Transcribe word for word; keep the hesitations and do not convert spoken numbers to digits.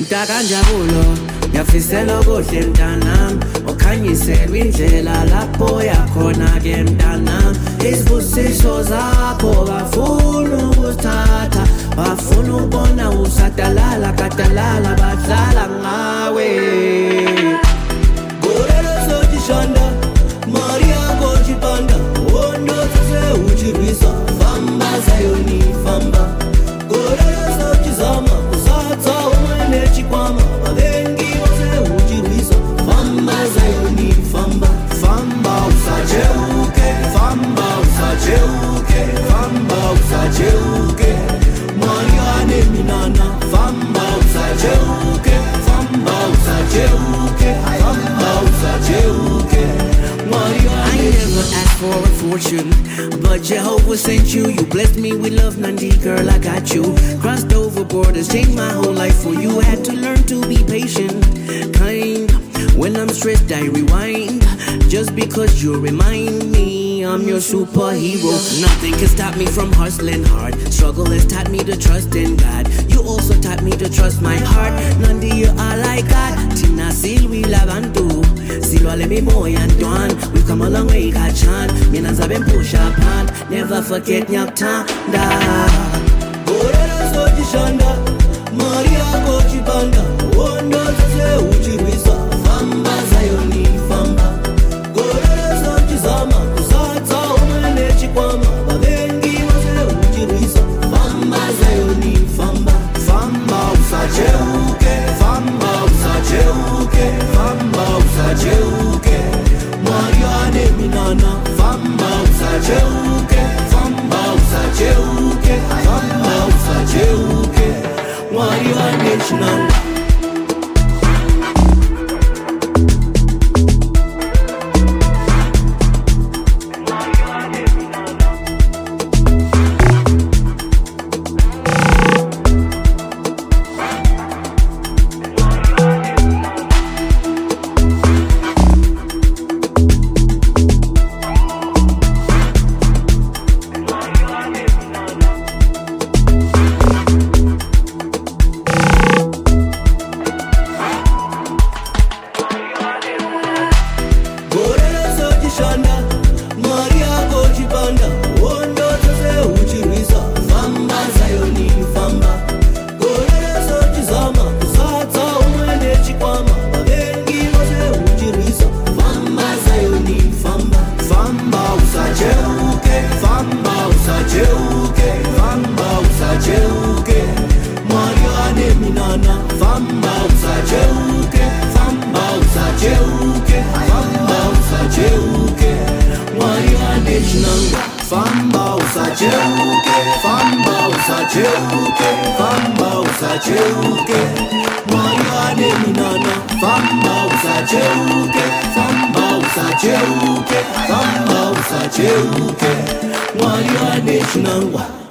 mntakanjabulo ngiyafisela okuhle mntanami ukhanyiselwe indlela lapho yakhona-ke mntanami izibusiso zakho bafuna ukusithatha bafuna ukubona usadalala kadalala badlala ngawe gorelo sotishanda Maria kochipanda ondo tse uchirwisa famba zayoni famba gorelo sotizama usatsa umene chikwama babengi wose uchirwisa famba zayoni famba famba usacheuke famba usacheuke famba usacheuke Maria ne minana famba usacheuke famba usacheuke famba usacheuke I never asked for a fortune, but Jehovah sent you. You blessed me with love, Nandi, girl, I got you. Crossed over borders, changed my whole life for you. Had to learn to be patient, kind. When I'm stressed, I rewind. Just because you remind me I'm your superhero. Nothing can stop me from hustling hard. Struggle has taught me to trust in God. You also taught me to trust my heart. Nandi, you are like God. Tina Silvi Lavantu. Silwa le mi moy Antoine. We've come a long way, Kachan. Mina zaben push up hand. Never forget Nyaptanda. Gorelo sotishanda. Maria kochipanda. Ondo tse uchirwisa. Famba zayoni famba. Gorelo sotizama. Kusatsa umene chikwama. Babengi wose uchirwisa. Famba zayoni famba. Famba usacheuke. Famba usacheuke. Famba usacheuke. Maria ne minana. Famba usacheuke. Famba usacheuke. Famba usacheuke. Maria ne chinanga. Famba usacheuke, famba usacheuke, famba usacheuke. Maria ne minana, famba usacheuke, famba usacheuke, famba usacheuke. Maria ne chinangwa.